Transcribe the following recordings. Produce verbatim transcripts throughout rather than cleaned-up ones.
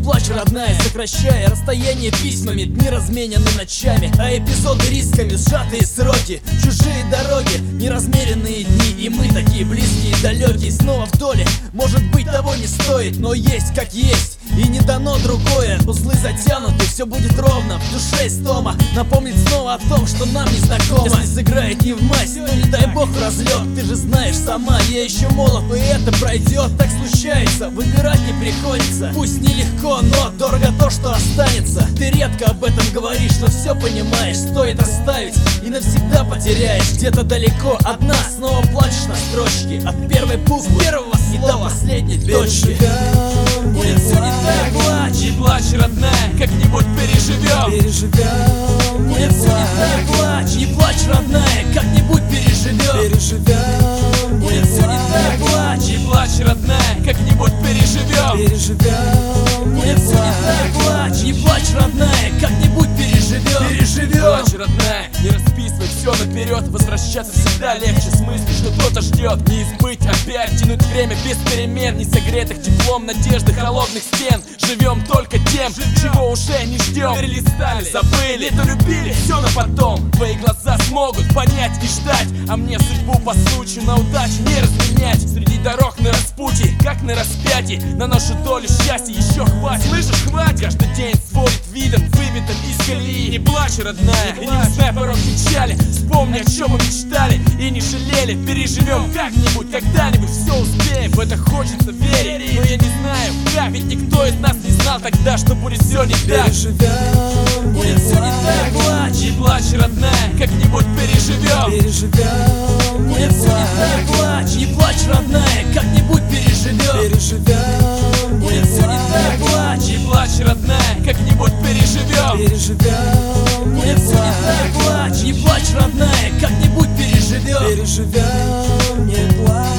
плачь, родная, сокращая расстояние письмами. Дни разменены ночами, а эпизоды рисками. Сжатые сроки, чужие дороги, неразмеренные дни. И мы такие близкие и далекие, снова в доле. Может быть, того не стоит, но есть как есть, и не дано другое. Узлы затянуты, все будет ровно, в душе истома. Напомнит снова о том, что нам не знакомо. Если сыграет не в масть, то не дай бог в разлет. Ты же знаешь сама, я еще молод, и это пройдет. Так случается, выбирать не приходится. Пусть нелегко, но дорого то, что останется. Ты редко об этом говоришь, но все понимаешь. Стоит оставить и навсегда потеряешь. Где-то далеко одна, снова плачешь на строчке. От первой буквы, первого слова и до последней точки. Будет все не так, плачь, не плачь, родная, как-нибудь переживем. Переживем, будет все не так, плачь, не плачь, родная, как-нибудь переживем. Переживем, будет все не так, плачь, не плачь, родная, как-нибудь переживем. Переживем, будет все не так, плачь, не плачь, родная, как-нибудь переживем. Переживем. Плачь, родная, не расписывай все наперед. Возвращаться всегда легче с мыслью, что кто-то ждет. Не избыть опять, тянуть время без перемен, не согретых теплом надежды холодных стен. Живем только тем, чего уже не ждем. Перелистали, забыли, то любили, все на потом. Твои глаза смогут понять и ждать, а мне судьбу по случаю на удачу не разменять. Среди дорог на распутье, как на распятии, на нашу долю счастья еще хватит. Слышишь, хватит, каждый день сводит видом, выбитым из колеи. Не плачь, родная, и не узнай порог печали. Вспомни, о чем мы мечтали и не жалели. Переживем как-нибудь, когда-нибудь все успеем. В это хочется верить, но я не знаю как. Ведь никто из нас не знал тогда, что будет все не так. Переживем, будет все не так, плачь, не плачь, родная, как-нибудь переживем. Переживем, будет все не так, плачь, не плачь, родная, как-нибудь переживем. Переживем, будет все не так, плачь, не плачь, родная, как-нибудь переживем. Переживем, будет все не так, плачь, не плачь, родная, как-нибудь переживем. Переживем, не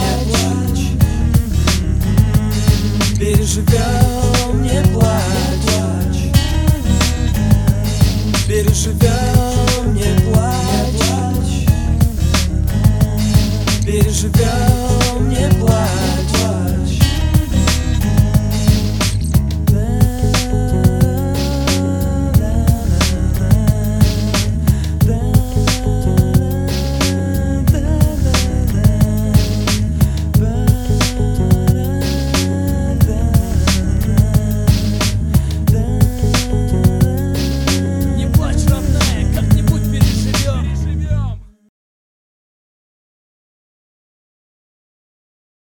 плачь. Переживем, не плачь. Переживем, не плачь. Переживем.